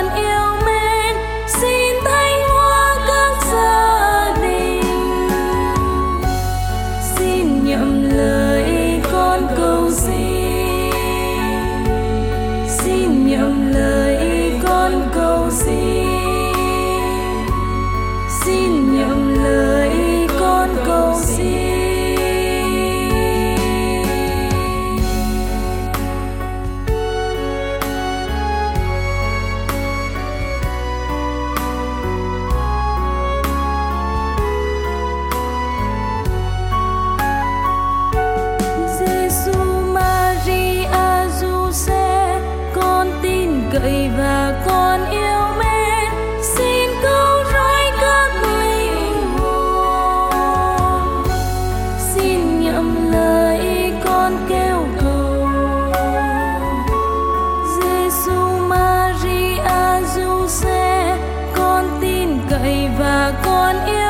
con yêu mến, xin thánh hóa các gia đình. Xin nhậm lời con cầu xin, xin nhậm lời con cầu xin, xin nhậm lời con cầu xin. Cậy và con yêu mến, xin cứu rỗi các linh hồn. Xin nhậm lời con kêu cầu, Giêsu Maria Giuse, con tin cậy và con yêu.